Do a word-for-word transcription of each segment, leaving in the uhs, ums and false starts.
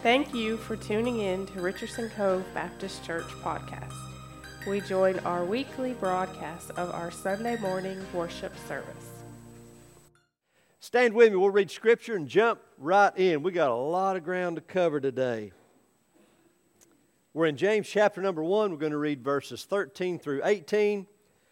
Thank you for tuning in to Richardson Cove Baptist Church podcast. We join our weekly broadcast of our Sunday morning worship service. Stand with me. We'll read Scripture and jump right in. We got a lot of ground to cover today. We're in James chapter number one. We're going to read verses thirteen through eighteen.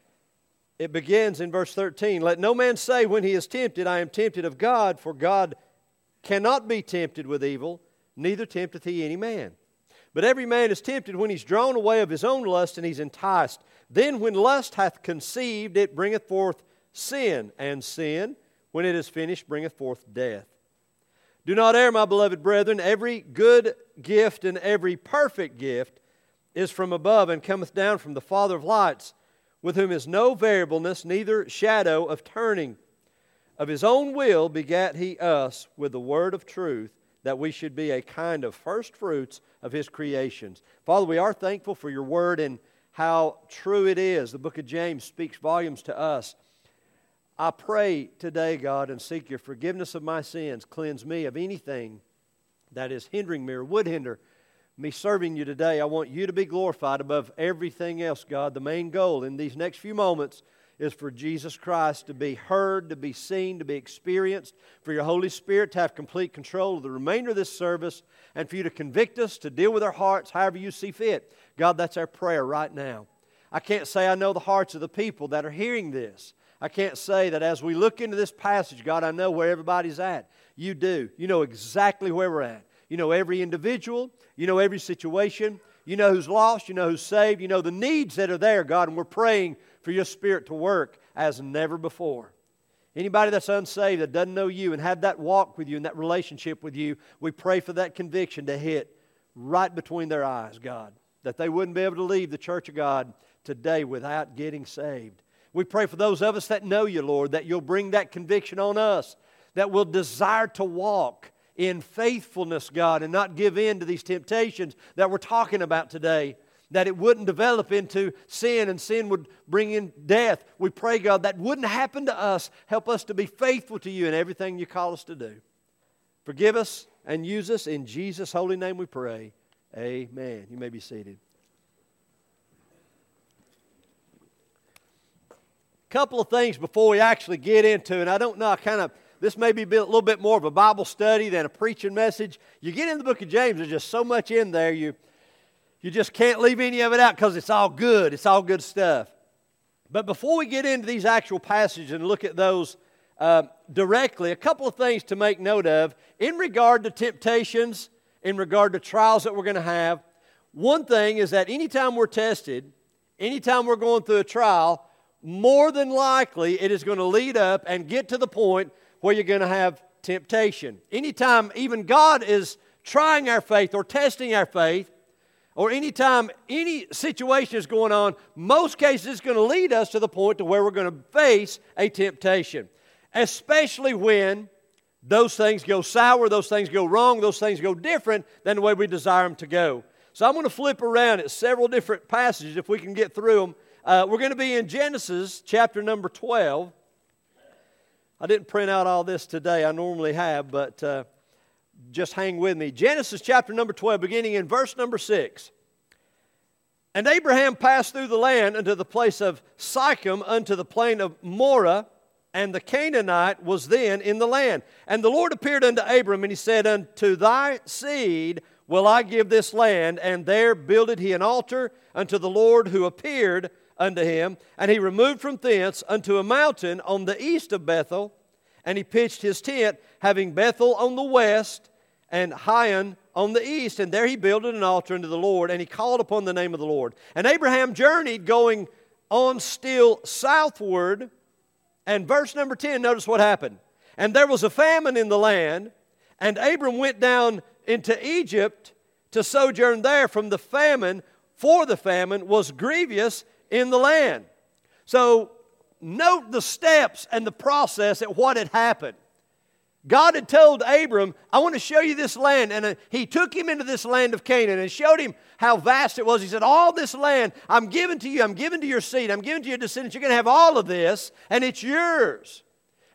It begins in verse thirteen. Let no man say when he is tempted, I am tempted of God, for God cannot be tempted with evil, neither tempteth he any man. But every man is tempted when he's drawn away of his own lust, and he's enticed. Then when lust hath conceived, it bringeth forth sin, and sin, when it is finished, bringeth forth death. Do not err, my beloved brethren. Every good gift and every perfect gift is from above, and cometh down from the Father of lights, with whom is no variableness, neither shadow of turning. Of his own will begat he us with the word of truth, that we should be a kind of first fruits of his creations. Father, we are thankful for your word and how true it is. The book of James speaks volumes to us. I pray today, God, and seek your forgiveness of my sins. Cleanse me of anything that is hindering me or would hinder me serving you today. I want you to be glorified above everything else, God. The main goal in these next few moments is for Jesus Christ to be heard, to be seen, to be experienced, for your Holy Spirit to have complete control of the remainder of this service, and for you to convict us, to deal with our hearts however you see fit. God, that's our prayer right now. I can't say I know the hearts of the people that are hearing this. I can't say that as we look into this passage, God, I know where everybody's at. You do. You know exactly where we're at. You know every individual. You know every situation. You know who's lost. You know who's saved. You know the needs that are there, God, and we're praying for your Spirit to work as never before. Anybody that's unsaved, that doesn't know you and have that walk with you and that relationship with you, we pray for that conviction to hit right between their eyes, God, that they wouldn't be able to leave the church of God today without getting saved. We pray for those of us that know you, Lord, that you'll bring that conviction on us, that we'll desire to walk in faithfulness, God, and not give in to these temptations that we're talking about today, that it wouldn't develop into sin and sin would bring in death. We pray, God, that wouldn't happen to us. Help us to be faithful to you in everything you call us to do. Forgive us and use us. In Jesus' holy name we pray. Amen. You may be seated. Couple of things before we actually get into it. I don't know, I kind of, this may be a little bit more of a Bible study than a preaching message. You get in the book of James, there's just so much in there, you, you just can't leave any of it out because it's all good. It's all good stuff. But before we get into these actual passages and look at those uh, directly, a couple of things to make note of in regard to temptations, in regard to trials that we're going to have. One thing is that anytime we're tested, anytime we're going through a trial, more than likely it is going to lead up and get to the point where you're going to have temptation. Anytime even God is trying our faith or testing our faith, or anytime any situation is going on, most cases it's going to lead us to the point to where we're going to face a temptation. Especially when those things go sour, those things go wrong, those things go different than the way we desire them to go. So I'm going to flip around at several different passages if we can get through them. Uh, we're going to be in Genesis chapter number twelve. I didn't print out all this today. I normally have, but uh, just hang with me. Genesis chapter number twelve, beginning in verse number six. And Abraham passed through the land unto the place of Sychem, unto the plain of Moreh, and the Canaanite was then in the land. And the Lord appeared unto Abram, and he said, Unto thy seed will I give this land. And there builded he an altar unto the Lord who appeared unto him. And he removed from thence unto a mountain on the east of Bethel, and he pitched his tent, having Bethel on the west and Hai on the east. And there he builded an altar unto the Lord, and he called upon the name of the Lord. And Abraham journeyed, going on still southward. And verse number ten, notice what happened. And there was a famine in the land, and Abram went down into Egypt to sojourn there, from the famine, for the famine was grievous in the land. So note the steps and the process at what had happened. God had told Abram, I want to show you this land. And he took him into this land of Canaan and showed him how vast it was. He said, all this land I'm giving to you. I'm giving to your seed. I'm giving to your descendants. You're going to have all of this, and it's yours.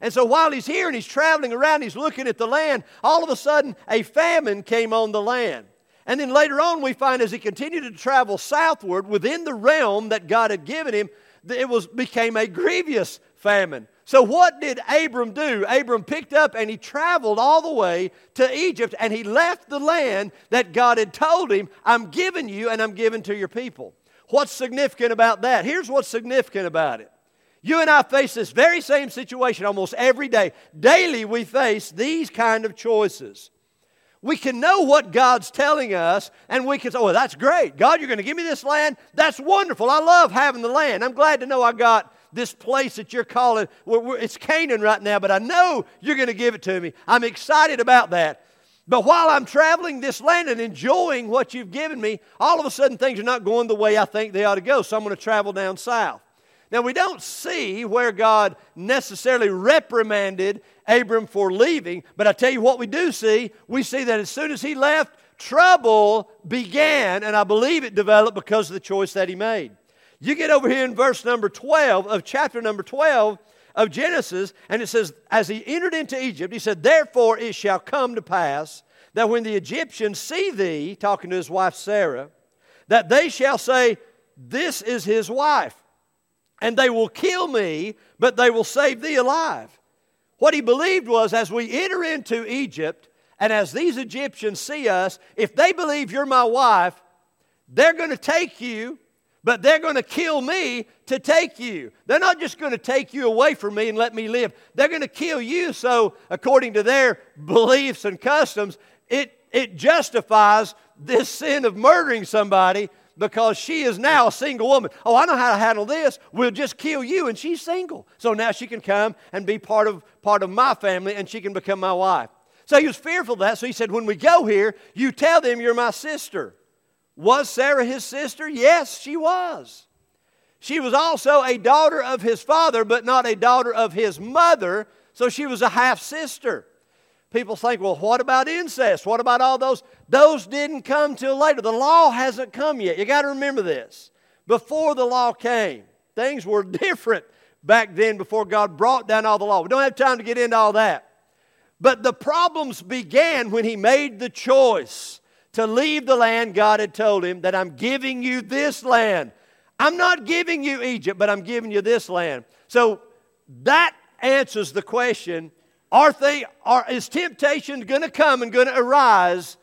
And so while he's here and he's traveling around, he's looking at the land, all of a sudden a famine came on the land. And then later on we find as he continued to travel southward within the realm that God had given him, it was became a grievous famine. So what did Abram do? Abram picked up and he traveled all the way to Egypt, and he left the land that God had told him, I'm giving you and I'm giving to your people. What's significant about that? Here's what's significant about it. You and I face this very same situation almost every day. Daily we face these kind of choices. We can know what God's telling us, and we can say, oh, well, that's great. God, you're going to give me this land? That's wonderful. I love having the land. I'm glad to know I got this place that you're calling. It's Canaan right now, but I know you're going to give it to me. I'm excited about that. But while I'm traveling this land and enjoying what you've given me, all of a sudden things are not going the way I think they ought to go, so I'm going to travel down south. Now, we don't see where God necessarily reprimanded Abram for leaving, but I tell you what we do see. We see that as soon as he left, trouble began, and I believe it developed because of the choice that he made. You get over here in verse number twelve of chapter number twelve of Genesis, and it says, as he entered into Egypt, he said, therefore it shall come to pass that when the Egyptians see thee, talking to his wife Sarah, that they shall say, this is his wife. And they will kill me, but they will save thee alive. What he believed was, as we enter into Egypt, and as these Egyptians see us, if they believe you're my wife, they're going to take you, but they're going to kill me to take you. They're not just going to take you away from me and let me live. They're going to kill you. So, according to their beliefs and customs, it, it justifies this sin of murdering somebody, because she is now a single woman. Oh, I know how to handle this. We'll just kill you, and she's single. So now she can come and be part of, part of my family, and she can become my wife. So he was fearful of that. So he said, when we go here, you tell them you're my sister. Was Sarah his sister? Yes, she was. She was also a daughter of his father, but not a daughter of his mother. So she was a half-sister. People think, well, what about incest? What about all those? Those didn't come till later. The law hasn't come yet. You got to remember this. Before the law came, things were different back then before God brought down all the law. We don't have time to get into all that. But the problems began when he made the choice to leave the land God had told him, that I'm giving you this land. I'm not giving you Egypt, but I'm giving you this land. So that answers the question, Are they, are, is temptation going to come and going to arise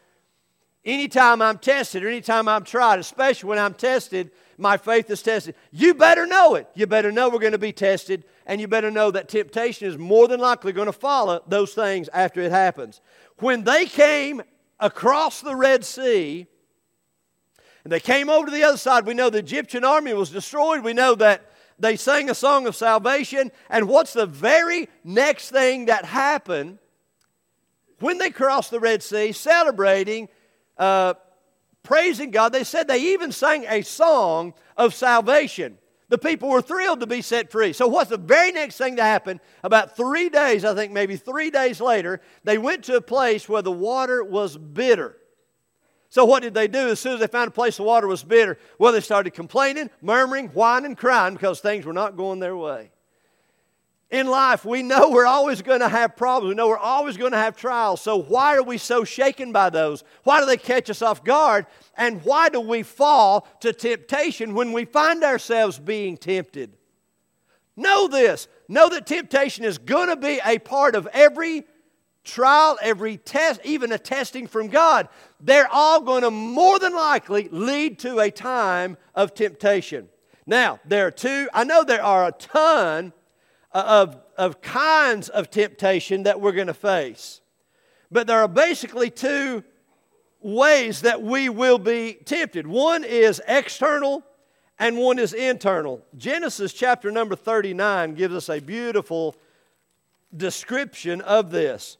anytime I'm tested or anytime I'm tried, especially when I'm tested, my faith is tested? You better know it. You better know we're going to be tested, and you better know that temptation is more than likely going to follow those things after it happens. When they came across the Red Sea, and they came over to the other side, we know the Egyptian army was destroyed. We know that they sang a song of salvation. And what's the very next thing that happened when they crossed the Red Sea, celebrating, uh, praising God? They said they even sang a song of salvation. The people were thrilled to be set free. So what's the very next thing that happened? About three days, I think maybe three days later, they went to a place where the water was bitter. So what did they do as soon as they found a place the water was bitter? Well, they started complaining, murmuring, whining, crying because things were not going their way. In life, we know we're always going to have problems. We know we're always going to have trials. So why are we so shaken by those? Why do they catch us off guard? And why do we fall to temptation when we find ourselves being tempted? Know this. Know that temptation is going to be a part of every trial, every test, even a testing from God. They're all going to more than likely lead to a time of temptation. Now, there are two, I know there are a ton of, of kinds of temptation that we're going to face. But there are basically two ways that we will be tempted. One is external and one is internal. Genesis chapter number thirty-nine gives us a beautiful description of this.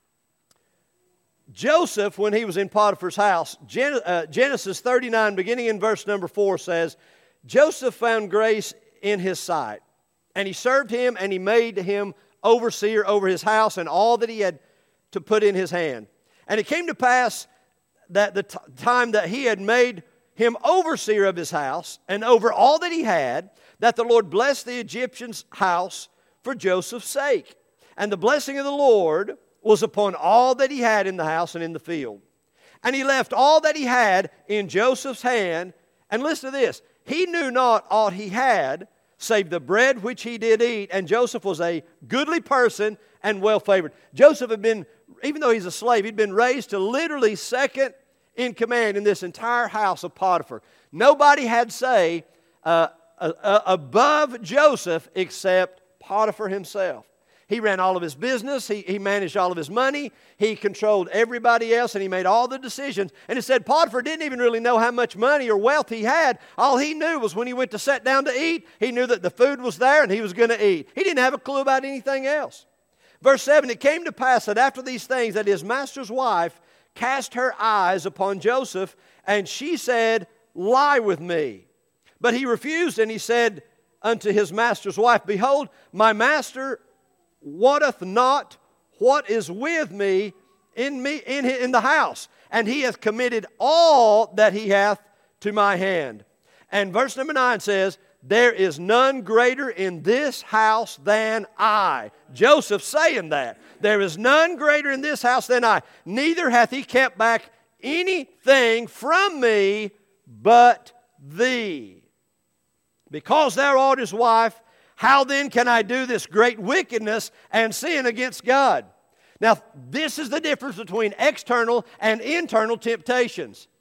Joseph, when he was in Potiphar's house, Gen- uh, Genesis thirty-nine, beginning in verse number four, says, Joseph found grace in his sight, and he served him, and he made him overseer over his house and all that he had to put in his hand. And it came to pass that the t- time that he had made him overseer of his house and over all that he had, that the Lord blessed the Egyptian's house for Joseph's sake. And the blessing of the Lord was upon all that he had in the house and in the field. And he left all that he had in Joseph's hand. And listen to this. He knew not aught he had, save the bread which he did eat. And Joseph was a goodly person and well favored. Joseph had been, even though he's a slave, he'd been raised to literally second in command in this entire house of Potiphar. Nobody had say uh, uh, uh, above Joseph except Potiphar himself. He ran all of his business. He, he managed all of his money. He controlled everybody else, and he made all the decisions. And it said Potiphar didn't even really know how much money or wealth he had. All he knew was when he went to sit down to eat, he knew that the food was there and he was going to eat. He didn't have a clue about anything else. Verse seven, it came to pass that after these things that his master's wife cast her eyes upon Joseph, and she said, lie with me. But he refused, and he said unto his master's wife, behold, my master wotteth not what is with me in me in, in the house, and he hath committed all that he hath to my hand. And verse number nine says, there is none greater in this house than I. Joseph saying that. There is none greater in this house than I. Neither hath he kept back anything from me but thee. Because thou art his wife, how then can I do this great wickedness and sin against God? Now, this is the difference between external and internal temptations.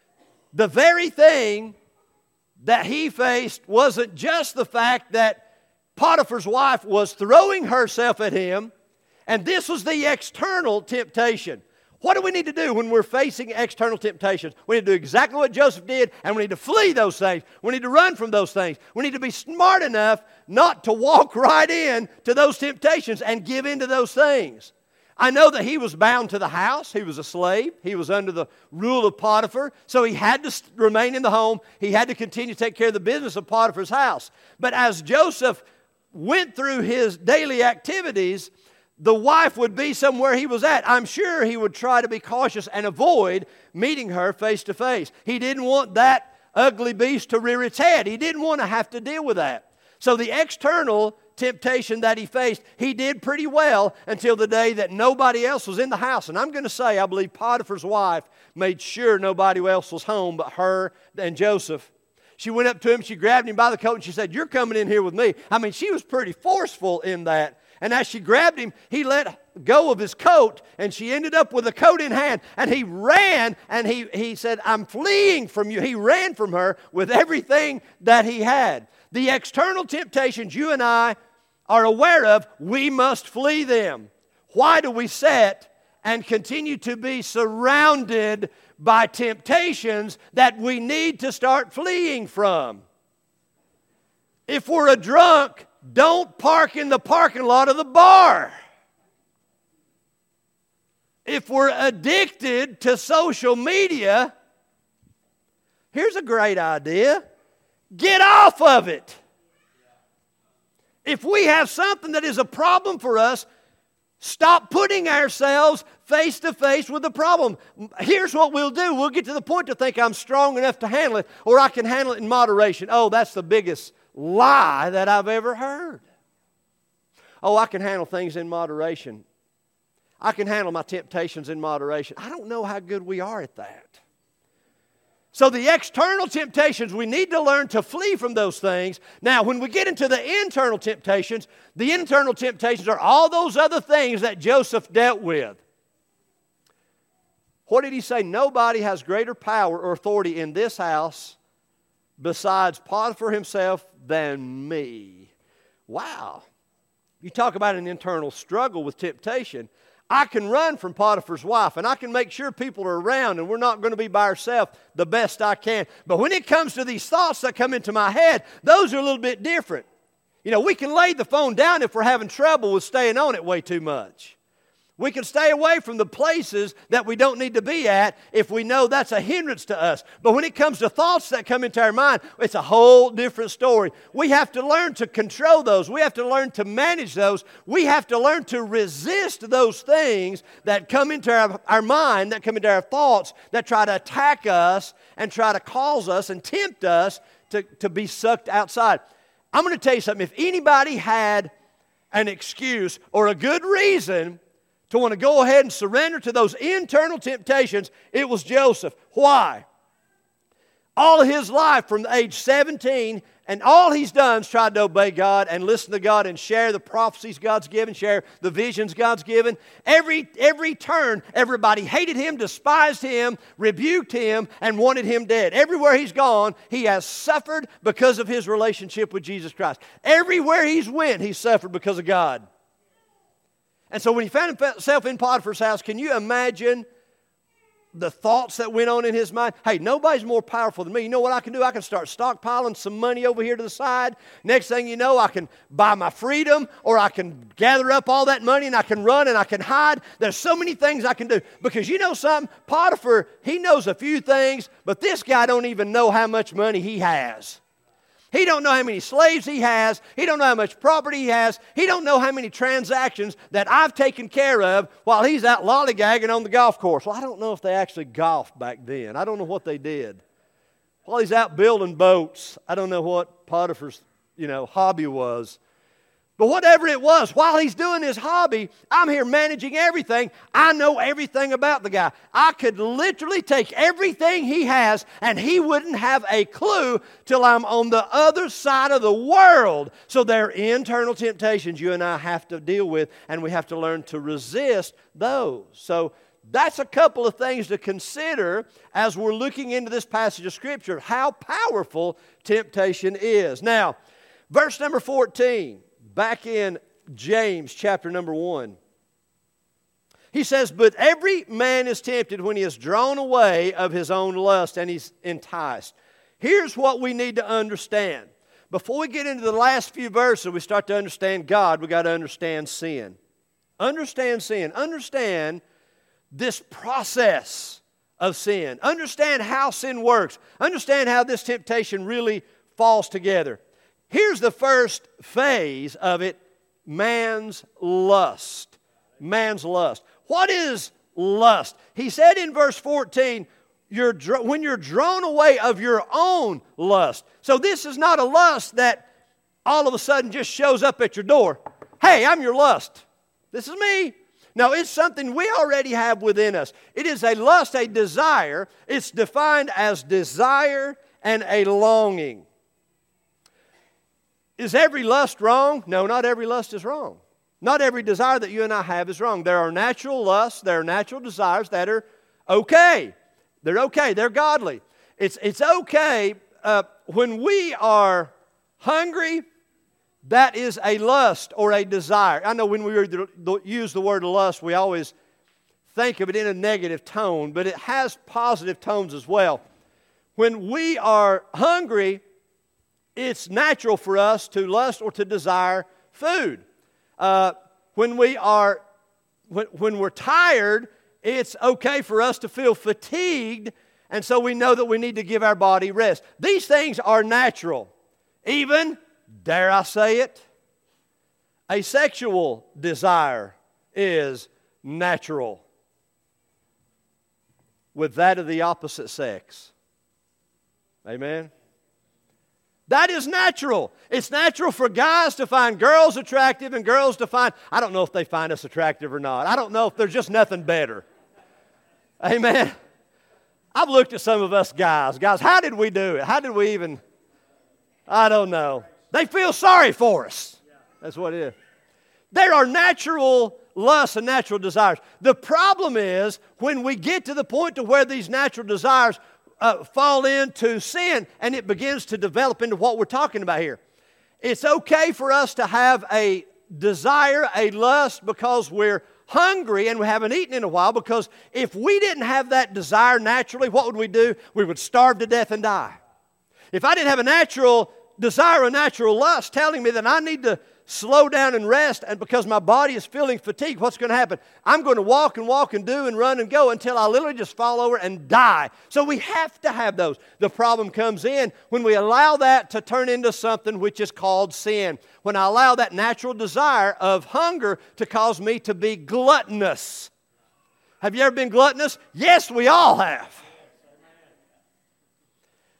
The very thing that he faced wasn't just the fact that Potiphar's wife was throwing herself at him, and this was the external temptation. What do we need to do when we're facing external temptations? We need to do exactly what Joseph did, and we need to flee those things. We need to run from those things. We need to be smart enough not to walk right in to those temptations and give in to those things. I know that he was bound to the house. He was a slave. He was under the rule of Potiphar. So he had to remain in the home. He had to continue to take care of the business of Potiphar's house. But as Joseph went through his daily activities, the wife would be somewhere he was at. I'm sure he would try to be cautious and avoid meeting her face to face. He didn't want that ugly beast to rear its head. He didn't want to have to deal with that. So the external temptation that he faced, he did pretty well until the day that nobody else was in the house. And I'm going to say, I believe Potiphar's wife made sure nobody else was home but her and Joseph. She went up to him, she grabbed him by the coat, and she said, you're coming in here with me. I mean, she was pretty forceful in that. And as she grabbed him, he let go of his coat, and she ended up with the coat in hand. And he ran, and he, he said, I'm fleeing from you. He ran from her with everything that he had. The external temptations you and I are aware of, we must flee them. Why do we sit and continue to be surrounded by temptations that we need to start fleeing from? If we're a drunk, don't park in the parking lot of the bar. If we're addicted to social media, here's a great idea. Get off of it. If we have something that is a problem for us, stop putting ourselves face to face with the problem. Here's what we'll do. We'll get to the point to think I'm strong enough to handle it, or I can handle it in moderation. Oh, that's the biggest lie that I've ever heard. Oh, I can handle things in moderation. I can handle my temptations in moderation. I don't know how good we are at that. So the external temptations, we need to learn to flee from those things. Now, when we get into the internal temptations, the internal temptations are all those other things that Joseph dealt with. What did he say? Nobody has greater power or authority in this house besides Potiphar himself than me. Wow. You talk about an internal struggle with temptation. I can run from Potiphar's wife, and I can make sure people are around, and we're not going to be by ourselves the best I can. But when it comes to these thoughts that come into my head, those are a little bit different. You know, we can lay the phone down if we're having trouble with staying on it way too much. We can stay away from the places that we don't need to be at if we know that's a hindrance to us. But when it comes to thoughts that come into our mind, it's a whole different story. We have to learn to control those. We have to learn to manage those. We have to learn to resist those things that come into our, our mind, that come into our thoughts, that try to attack us and try to cause us and tempt us to, to be sucked outside. I'm going to tell you something. If anybody had an excuse or a good reason to want to go ahead and surrender to those internal temptations, it was Joseph. Why? All of his life from the age seventeen, and all he's done is tried to obey God and listen to God and share the prophecies God's given, share the visions God's given. Every, every turn, everybody hated him, despised him, rebuked him, and wanted him dead. Everywhere he's gone, he has suffered because of his relationship with Jesus Christ. Everywhere he's went, he's suffered because of God. And so when he found himself in Potiphar's house, can you imagine the thoughts that went on in his mind? Hey, nobody's more powerful than me. You know what I can do? I can start stockpiling some money over here to the side. Next thing you know, I can buy my freedom, or I can gather up all that money and I can run and I can hide. There's so many things I can do. Because you know something? Potiphar, he knows a few things, but this guy don't even know how much money he has. He don't know how many slaves he has. He don't know how much property he has. He don't know how many transactions that I've taken care of while he's out lollygagging on the golf course. Well, I don't know if they actually golfed back then. I don't know what they did. While he's out building boats, I don't know what Potiphar's, you know, hobby was. But whatever it was, while he's doing his hobby, I'm here managing everything. I know everything about the guy. I could literally take everything he has, and he wouldn't have a clue till I'm on the other side of the world. So there are internal temptations you and I have to deal with, and we have to learn to resist those. So that's a couple of things to consider as we're looking into this passage of Scripture, how powerful temptation is. Now, verse number fourteen. Back in James chapter number one. He says, but every man is tempted when he is drawn away of his own lust and he's enticed. Here's what we need to understand. Before we get into the last few verses, we start to understand God, we got to understand sin. Understand sin. Understand this process of sin. Understand how sin works. Understand how this temptation really falls together. Here's the first phase of it, man's lust. Man's lust. What is lust? He said in verse fourteen, you're, when you're drawn away of your own lust. So this is not a lust that all of a sudden just shows up at your door. Hey, I'm your lust. This is me. No, it's something we already have within us. It is a lust, a desire. It's defined as desire and a longing. Is every lust wrong? No, not every lust is wrong. Not every desire that you and I have is wrong. There are natural lusts, there are natural desires that are okay. They're okay, they're godly. It's, it's okay uh, when we are hungry, that is a lust or a desire. I know when we use the word lust, we always think of it in a negative tone, but it has positive tones as well. When we are hungry, it's natural for us to lust or to desire food. Uh, when we are, when, when we're tired, it's okay for us to feel fatigued, and so we know that we need to give our body rest. These things are natural. Even, dare I say it, a sexual desire is natural with that of the opposite sex. Amen? That is natural. It's natural for guys to find girls attractive and girls to find, I don't know if they find us attractive or not. I don't know if there's just nothing better. Amen. I've looked at some of us guys. Guys, how did we do it? How did we even, I don't know. They feel sorry for us. That's what it is. There are natural lusts and natural desires. The problem is when we get to the point to where these natural desires Uh, fall into sin, and it begins to develop into what we're talking about here. It's okay for us to have a desire, a lust, because we're hungry and we haven't eaten in a while, because if we didn't have that desire naturally, what would we do? We would starve to death and die. If I didn't have a natural desire, a natural lust telling me that I need to slow down and rest, and because my body is feeling fatigued, what's going to happen? I'm going to walk and walk and do and run and go until I literally just fall over and die. So we have to have those. The problem comes in when we allow that to turn into something which is called sin. When I allow that natural desire of hunger to cause me to be gluttonous. Have you ever been gluttonous? Yes, we all have.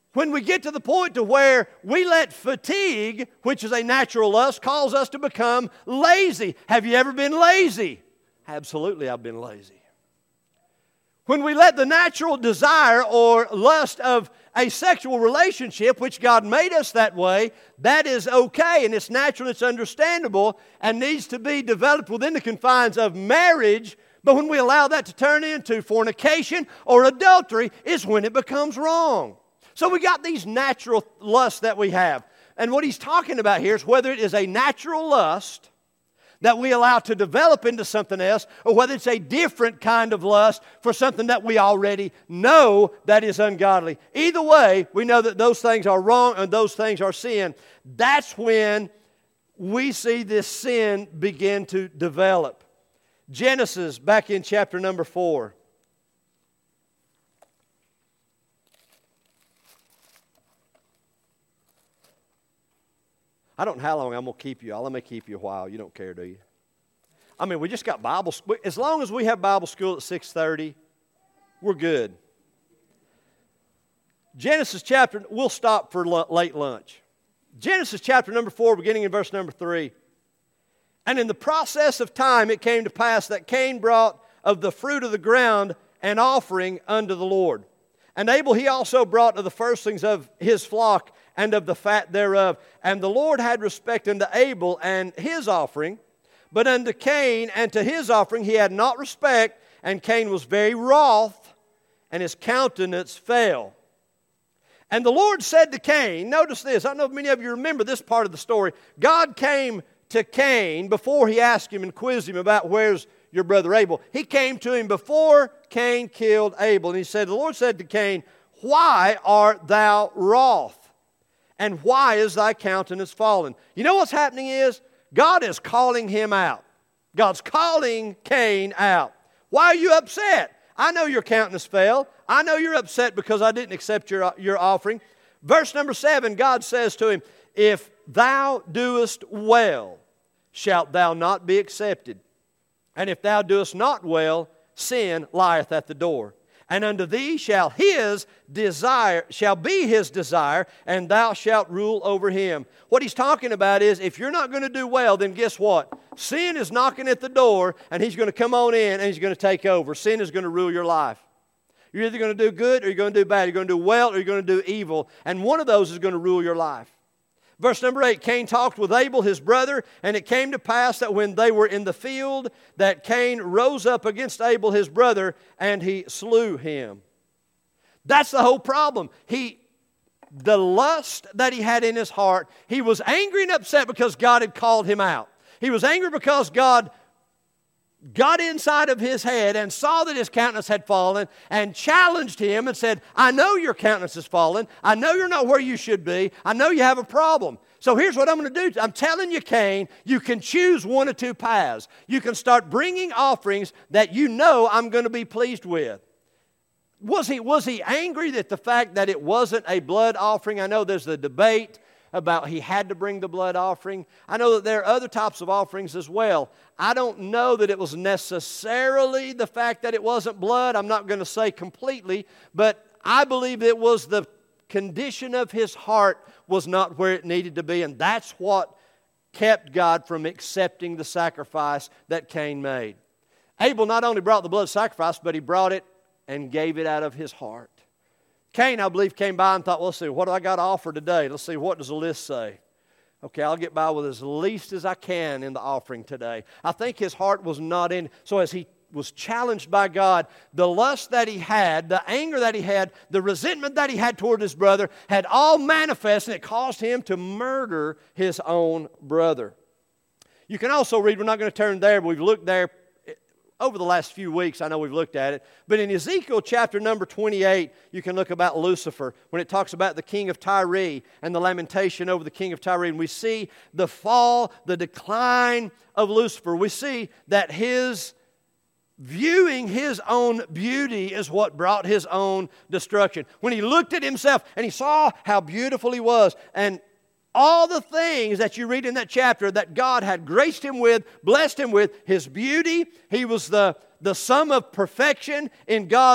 when we get to the point to where we let fatigue, which is a natural lust, cause us to become lazy. Have you ever been lazy? Absolutely, I've been lazy. When we let the natural desire or lust of a sexual relationship, which God made us that way, that is okay and it's natural and it's understandable and needs to be developed within the confines of marriage. But when we allow that to turn into fornication or adultery is when it becomes wrong. So we got these natural lusts that we have. And what he's talking about here is whether it is a natural lust that we allow to develop into something else, or whether it's a different kind of lust for something that we already know that is ungodly. Either way, we know that those things are wrong and those things are sin. That's when we see this sin begin to develop. Genesis, back in chapter number four. I don't know how long I'm going to keep you all. Let me keep you a while. You don't care, do you? I mean, we just got Bible school. As long as we have Bible school at six thirty, we're good. Genesis chapter, we'll stop for late lunch. Genesis chapter number four, beginning in verse number three. And in the process of time it came to pass that Cain brought of the fruit of the ground an offering unto the Lord. And Abel he also brought of the firstlings of his flock and of the fat thereof. And the Lord had respect unto Abel and his offering, but unto Cain and to his offering he had not respect, and Cain was very wroth, and his countenance fell. And the Lord said to Cain, notice this, I don't know if many of you remember this part of the story. God came to Cain before he asked him and quizzed him about where's your brother Abel. He came to him before Cain killed Abel. And he said, the Lord said to Cain, why art thou wroth? And why is thy countenance fallen? You know what's happening is, God is calling him out. God's calling Cain out. Why are you upset? I know your countenance fell. I know you're upset because I didn't accept your, your offering. Verse number seven, God says to him, if thou doest well, shalt thou not be accepted. And if thou doest not well, sin lieth at the door. And unto thee shall his desire, shall be his desire, and thou shalt rule over him. What he's talking about is, if you're not going to do well, then guess what? Sin is knocking at the door, and he's going to come on in, and he's going to take over. Sin is going to rule your life. You're either going to do good, or you're going to do bad. You're going to do well, or you're going to do evil. And one of those is going to rule your life. Verse number eight, Cain talked with Abel his brother, and it came to pass that when they were in the field, that Cain rose up against Abel his brother, and he slew him. That's the whole problem. He, the lust that he had in his heart, he was angry and upset because God had called him out. He was angry because God got inside of his head and saw that his countenance had fallen and challenged him and said, I know your countenance has fallen. I know you're not where you should be. I know you have a problem. So here's what I'm going to do. I'm telling you, Cain, you can choose one of two paths. You can start bringing offerings that you know I'm going to be pleased with. Was he, was he angry that the fact that it wasn't a blood offering? I know there's the debate about he had to bring the blood offering. I know that there are other types of offerings as well. I don't know that it was necessarily the fact that it wasn't blood. I'm not going to say completely, but I believe it was the condition of his heart was not where it needed to be, and that's what kept God from accepting the sacrifice that Cain made. Abel not only brought the blood sacrifice, but he brought it and gave it out of his heart. Cain, I believe, came by and thought, well, let's see, what do I got to offer today? Let's see, what does the list say? Okay, I'll get by with as least as I can in the offering today. I think his heart was not in. So as he was challenged by God, the lust that he had, the anger that he had, the resentment that he had toward his brother had all manifest, and it caused him to murder his own brother. You can also read, we're not going to turn there, but we've looked there over the last few weeks. I know we've looked at it. But in Ezekiel chapter number twenty-eight, you can look about Lucifer when it talks about the king of Tyre and the lamentation over the king of Tyre. And we see the fall, the decline of Lucifer. We see that his viewing his own beauty is what brought his own destruction. When he looked at himself and he saw how beautiful he was, and all the things that you read in that chapter that God had graced him with, blessed him with, his beauty, he was the, the sum of perfection in God's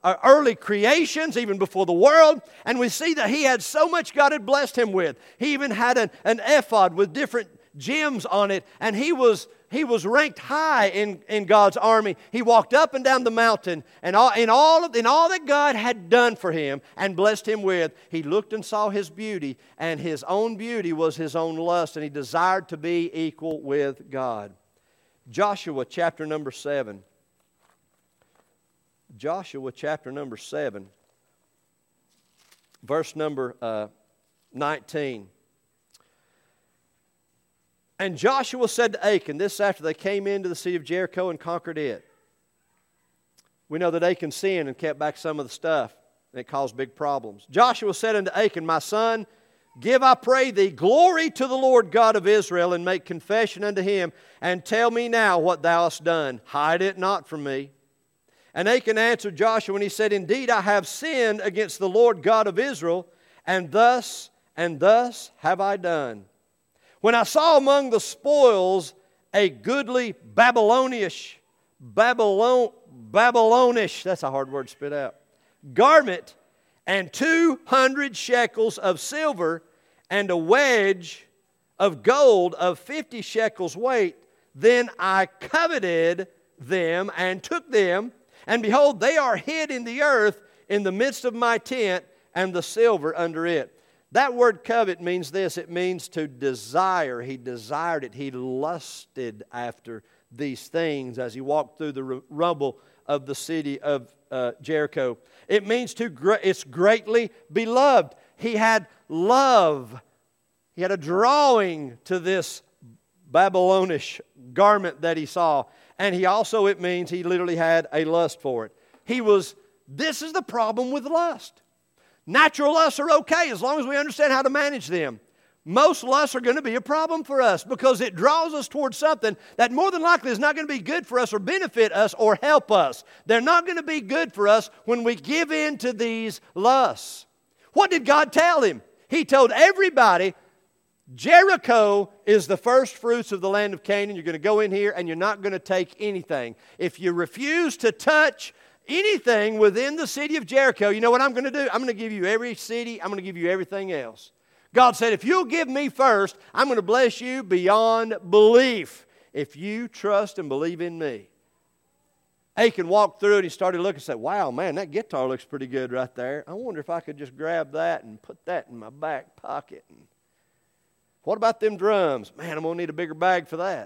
uh, early creations, even before the world. And we see that he had so much God had blessed him with. He even had an, an ephod with different gems on it. And he was he was ranked high in, in God's army. He walked up and down the mountain. And all, in, all of, in all that God had done for him and blessed him with, he looked and saw his beauty. And his own beauty was his own lust. And he desired to be equal with God. Joshua chapter number seven. Joshua chapter number seven, verse number uh, nineteen. And Joshua said to Achan, this after they came into the city of Jericho and conquered it. We know that Achan sinned and kept back some of the stuff, and it caused big problems. Joshua said unto Achan, my son, give, I pray thee, glory to the Lord God of Israel, and make confession unto him, and tell me now what thou hast done. Hide it not from me. And Achan answered Joshua, and he said, indeed, I have sinned against the Lord God of Israel, and thus and thus have I done. When I saw among the spoils a goodly Babylonish, Babylon, Babylonish, that's a hard word to spit out, garment, and two hundred shekels of silver, and a wedge of gold of fifty shekels weight, then I coveted them and took them, and behold, they are hid in the earth in the midst of my tent, and the silver under it. That word covet means this. It means to desire. He desired it. He lusted after these things as he walked through the rubble of the city of uh, Jericho. It means to, it's greatly beloved. He had love. He had a drawing to this Babylonish garment that he saw. And he also, it means he literally had a lust for it. He was, this is the problem with lust. Natural lusts are okay as long as we understand how to manage them. Most lusts are going to be a problem for us because it draws us towards something that more than likely is not going to be good for us or benefit us or help us. They're not going to be good for us when we give in to these lusts. What did God tell him? He told everybody, Jericho is the first fruits of the land of Canaan. You're going to go in here and you're not going to take anything. If you refuse to touch anything within the city of Jericho, you know what I'm going to do? I'm going to give you every city. I'm going to give you everything else. God said, if you'll give me first, I'm going to bless you beyond belief. If you trust and believe in me. Achan walked through it. He started looking and said, wow, man, that guitar looks pretty good right there. I wonder if I could just grab that and put that in my back pocket. And what about them drums? Man, I'm going to need a bigger bag for that.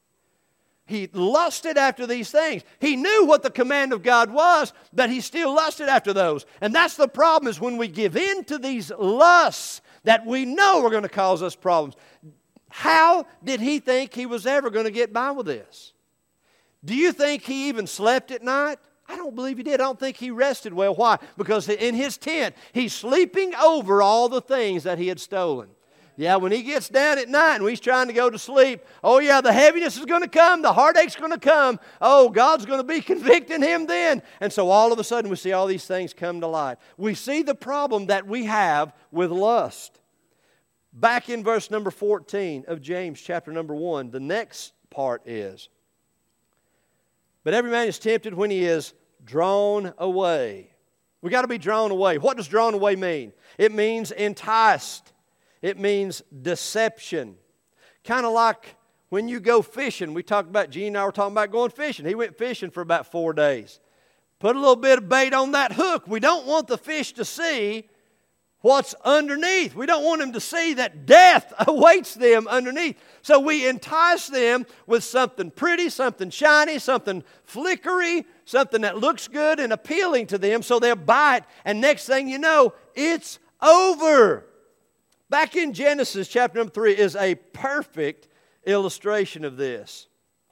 He lusted after these things. He knew what the command of God was, but he still lusted after those. And that's the problem, is when we give in to these lusts that we know are going to cause us problems. How did he think he was ever going to get by with this? Do you think he even slept at night? I don't believe he did. I don't think he rested well. Why? Because in his tent, he's sleeping over all the things that he had stolen. Yeah, when he gets down at night and he's trying to go to sleep, oh yeah, the heaviness is going to come, the heartache's going to come. Oh, God's going to be convicting him then. And so all of a sudden we see all these things come to light. We see the problem that we have with lust. Back in verse number fourteen of James chapter number one, the next part is, but every man is tempted when he is drawn away. We've got to be drawn away. What does drawn away mean? It means enticed. It means deception. Kind of like when you go fishing. We talked about, Gene and I were talking about going fishing. He went fishing for about four days. Put a little bit of bait on that hook. We don't want the fish to see what's underneath. We don't want them to see that death awaits them underneath. So we entice them with something pretty, something shiny, something flickery, something that looks good and appealing to them, so they'll buy it. And next thing you know, it's over. Back in Genesis chapter number three is a perfect illustration of this.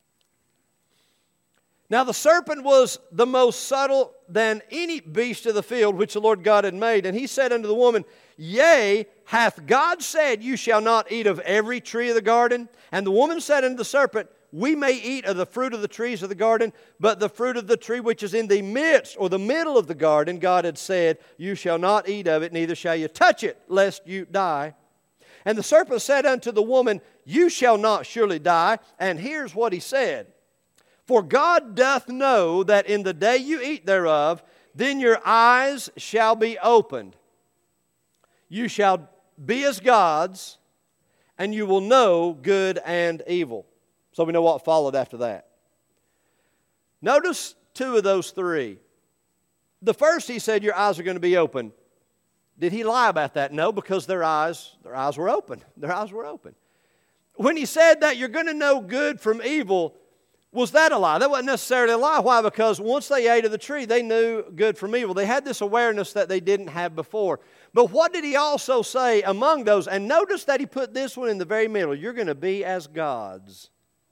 Now the serpent was the most subtle than any beast of the field which the Lord God had made. And he said unto the woman, Yea, hath God said, You shall not eat of every tree of the garden? And the woman said unto the serpent, We may eat of the fruit of the trees of the garden, but the fruit of the tree which is in the midst, or the middle of the garden, God had said, You shall not eat of it, neither shall you touch it, lest you die. And the serpent said unto the woman, You shall not surely die. And here's what he said. For God doth know that in the day you eat thereof, Then your eyes shall be opened. You shall be as gods, and you will know good and evil. So we know what followed after that. Notice two of those three. The first, he said, your eyes are going to be open. Did he lie about that? No, because their eyes, their eyes were open. Their eyes were open. When he said that you're going to know good from evil, was that a lie? That wasn't necessarily a lie. Why? Because once they ate of the tree, they knew good from evil. They had this awareness that they didn't have before. But what did he also say among those? And notice that he put this one in the very middle. You're going to be as gods.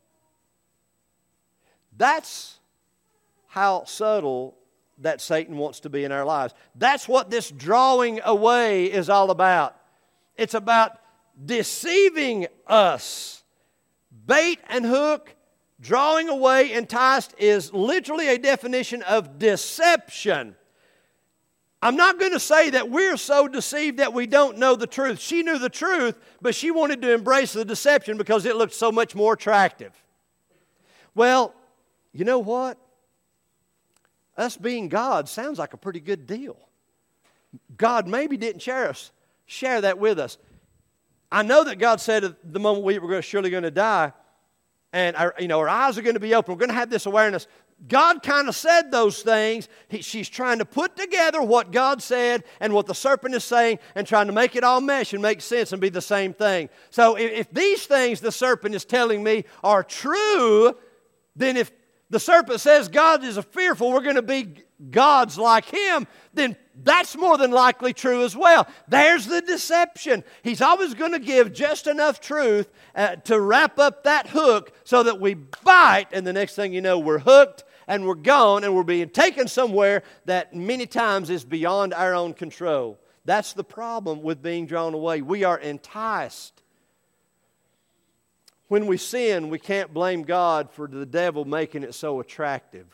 That's how subtle that Satan wants to be in our lives. That's what this drawing away is all about. It's about deceiving us. Bait and hook, drawing away, enticed is literally a definition of deception. I'm not going to say that we're so deceived that we don't know the truth. She knew the truth, but she wanted to embrace the deception because it looked so much more attractive. Well, you know what? Us being God sounds like a pretty good deal. God maybe didn't share us, share that with us. I know that God said at the moment we were surely going to die, and our, you know, our eyes are going to be open. We're going to have this awareness. God kind of said those things. He, she's trying to put together what God said and what the serpent is saying and trying to make it all mesh and make sense and be the same thing. So if, if these things the serpent is telling me are true, then if the serpent says God is a fearful, we're going to be gods like him, then that's more than likely true as well. There's the deception. He's always going to give just enough truth uh, to wrap up that hook so that we bite, and the next thing you know, we're hooked and we're gone and we're being taken somewhere that many times is beyond our own control. That's the problem with being drawn away. We are enticed. When we sin, we can't blame God for the devil making it so attractive.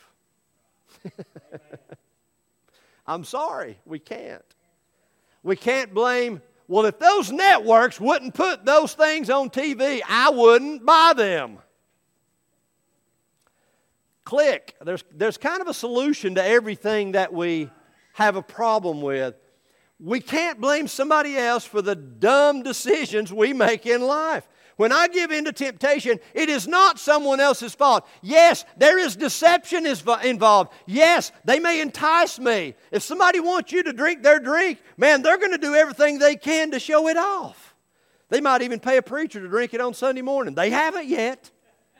I'm sorry, we can't. We can't blame, well, if those networks wouldn't put those things on T V, I wouldn't buy them. Click. There's, there's kind of a solution to everything that we have a problem with. We can't blame somebody else for the dumb decisions we make in life. When I give in to temptation, it is not someone else's fault. Yes, there is deception involved. Yes, they may entice me. If somebody wants you to drink their drink, man, they're going to do everything they can to show it off. They might even pay a preacher to drink it on Sunday morning. They haven't yet.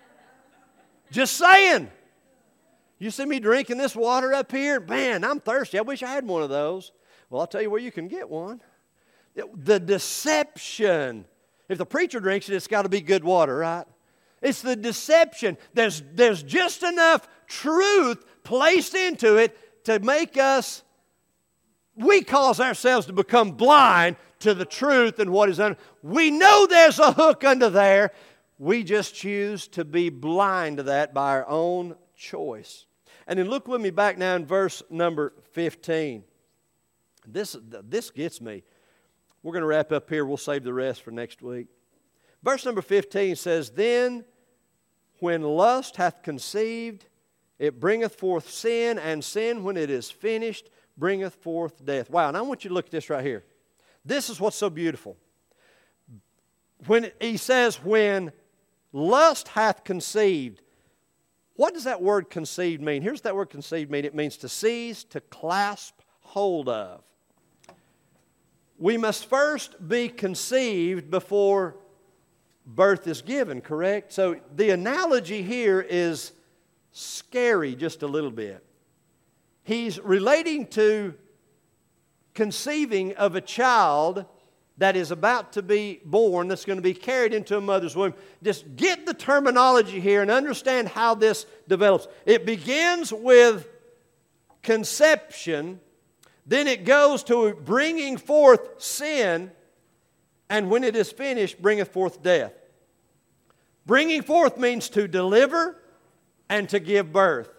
Just saying. You see me drinking this water up here? Man, I'm thirsty. I wish I had one of those. Well, I'll tell you where you can get one. The deception. If the preacher drinks it, it's got to be good water, right? It's the deception. There's, there's just enough truth placed into it to make us, we cause ourselves to become blind to the truth and what is under. We know there's a hook under there. We just choose to be blind to that by our own choice. And then look with me back now in verse number fifteen. This, this gets me. We're going to wrap up here. We'll save the rest for next week. Verse number fifteen says, Then when lust hath conceived, it bringeth forth sin, and sin, when it is finished, bringeth forth death. Wow, and I want you to look at this right here. This is what's so beautiful. When he says, when lust hath conceived, what does that word conceived mean? Here's that word conceived mean. It means to seize, to clasp hold of. We must first be conceived before birth is given, correct? So the analogy here is scary just a little bit. He's relating to conceiving of a child that is about to be born, that's going to be carried into a mother's womb. Just get the terminology here and understand how this develops. It begins with conception. Then it goes to bringing forth sin, and when it is finished, bringeth forth death. Bringing forth means to deliver and to give birth.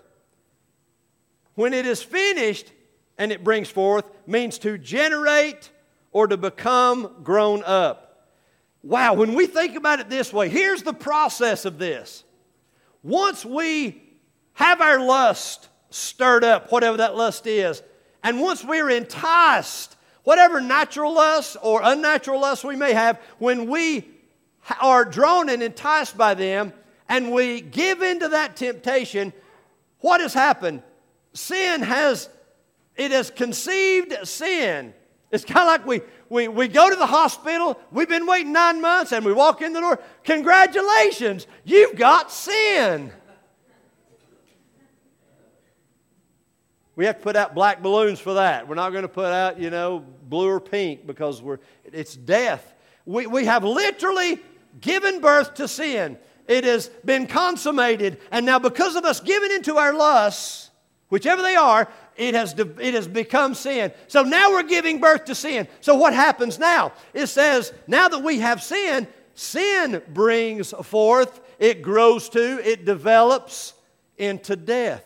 When it is finished and it brings forth, means to generate or to become grown up. Wow, when we think about it this way, here's the process of this. Once we have our lust stirred up, whatever that lust is, And once we're enticed, whatever natural lust or unnatural lust we may have, when we are drawn and enticed by them and we give into that temptation, what has happened? Sin has, it has conceived sin. It's kind of like we, we, we go to the hospital, we've been waiting nine months, and we walk in the door. Congratulations, you've got sin. We have to put out black balloons for that. We're not going to put out, you know, blue or pink because we're, it's death. We, we have literally given birth to sin. It has been consummated. And now because of us giving into our lusts, whichever they are, it has, it has become sin. So now we're giving birth to sin. So what happens now? It says, now that we have sin, sin brings forth, it grows to, it develops into death.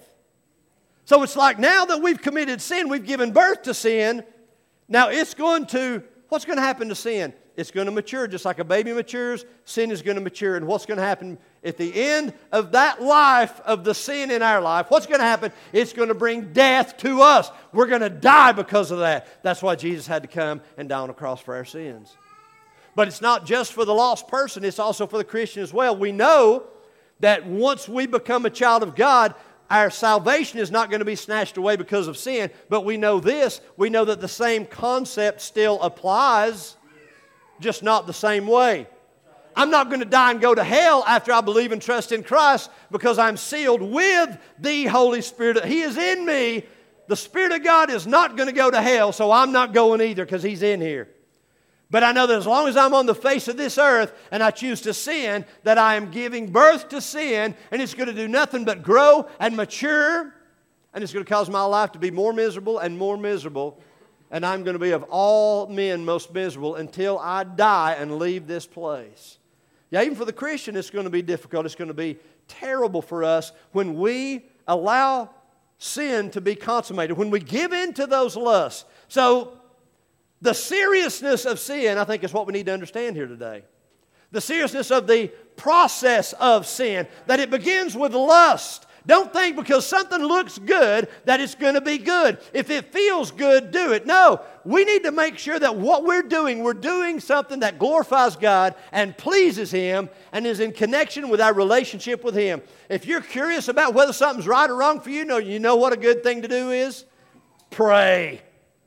So it's like now that we've committed sin, we've given birth to sin, now it's going to, what's going to happen to sin? It's going to mature just like a baby matures, sin is going to mature. And what's going to happen at the end of that life of the sin in our life? What's going to happen? It's going to bring death to us. We're going to die because of that. That's why Jesus had to come and die on the cross for our sins. But it's not just for the lost person, it's also for the Christian as well. We know that once we become a child of God, our salvation is not going to be snatched away because of sin, but we know this, we know that the same concept still applies, just not the same way. I'm not going to die and go to hell after I believe and trust in Christ because I'm sealed with the Holy Spirit. He is in me. The Spirit of God is not going to go to hell, so I'm not going either because He's in here. But I know that as long as I'm on the face of this earth and I choose to sin, that I am giving birth to sin, and it's going to do nothing but grow and mature, and it's going to cause my life to be more miserable and more miserable, and I'm going to be of all men most miserable until I die and leave this place. Yeah, even for the Christian, it's going to be difficult. It's going to be terrible for us when we allow sin to be consummated, when we give in to those lusts. So, the seriousness of sin, I think, is what we need to understand here today. The seriousness of the process of sin, that it begins with lust. Don't think because something looks good that it's going to be good. If it feels good, do it. No, we need to make sure that what we're doing, we're doing something that glorifies God and pleases Him and is in connection with our relationship with Him. If you're curious about whether something's right or wrong for you, know, you know what a good thing to do is? Pray.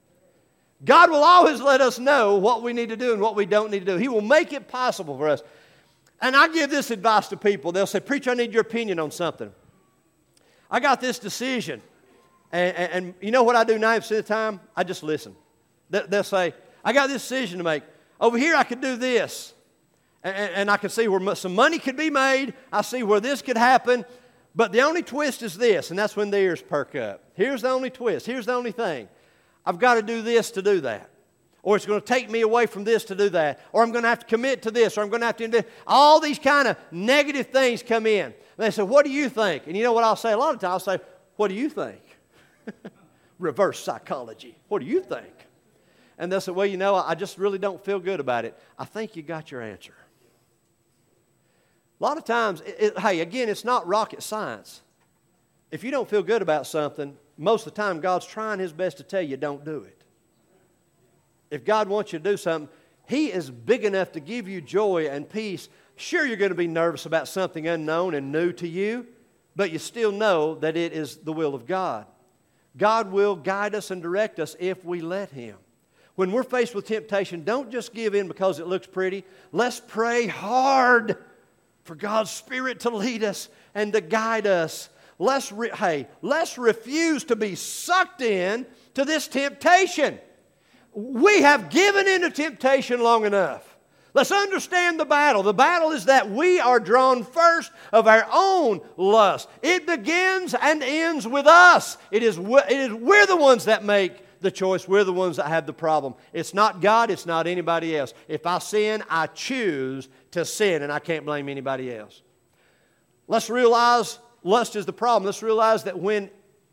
God will always let us know what we need to do and what we don't need to do. He will make it possible for us. And I give this advice to people. They'll say, "Preacher, I need your opinion on something. I got this decision." And, and, and you know what I do ninety percent of the time? I just listen. They, they'll say, "I got this decision to make. Over here I could do this. And, and, and I can see where some money could be made. I see where this could happen. But the only twist is this." And that's when the ears perk up. Here's the only twist. Here's the only thing. I've got to do this to do that. Or it's going to take me away from this to do that. Or I'm going to have to commit to this. Or I'm going to have to do all these kind of negative things come in. And they say, "What do you think?" And you know what I'll say? A lot of times I'll say, "What do you think?" Reverse psychology. "What do you think?" And they'll say, "Well, you know, I just really don't feel good about it." I think you got your answer. A lot of times, it, it, hey, again, it's not rocket science. If you don't feel good about something, most of the time God's trying His best to tell you don't do it. If God wants you to do something, He is big enough to give you joy and peace. Sure, you're going to be nervous about something unknown and new to you, but you still know that it is the will of God. God will guide us and direct us if we let Him. When we're faced with temptation, don't just give in because it looks pretty. Let's pray hard for God's Spirit to lead us and to guide us. Let's re- hey, let's refuse to be sucked in to this temptation. We have given into temptation long enough. Let's understand the battle. The battle is that we are drawn first of our own lust. It begins and ends with us. It is, it is we're the ones that make the choice. We're the ones that have the problem. It's not God. It's not anybody else. If I sin, I choose to sin, and I can't blame anybody else. Let's realize lust is the problem. Let's realize that when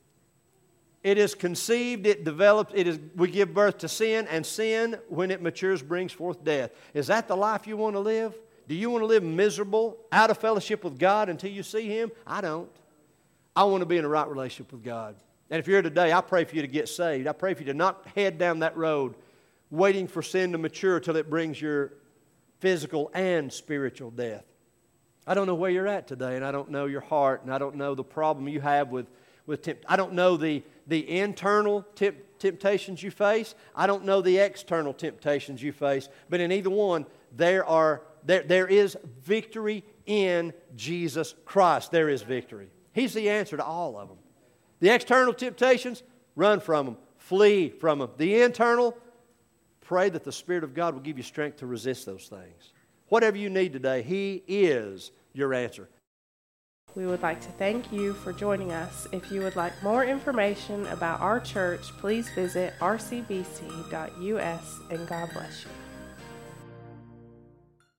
it is conceived, it develops, it is, we give birth to sin, and sin, when it matures, brings forth death. Is that the life you want to live? Do you want to live miserable, out of fellowship with God until you see Him? I don't. I want to be in a right relationship with God. And if you're here today, I pray for you to get saved. I pray for you to not head down that road waiting for sin to mature till it brings your physical and spiritual death. I don't know where you're at today, and I don't know your heart, and I don't know the problem you have with, with tempt. I don't know the, the internal temp- temptations you face. I don't know the external temptations you face. But in either one, there are there there is victory in Jesus Christ. There is victory. He's the answer to all of them. The external temptations, run from them. Flee from them. The internal, pray that the Spirit of God will give you strength to resist those things. Whatever you need today, He is your answer. We would like to thank you for joining us. If you would like more information about our church, please visit r c b c dot u s, and God bless you.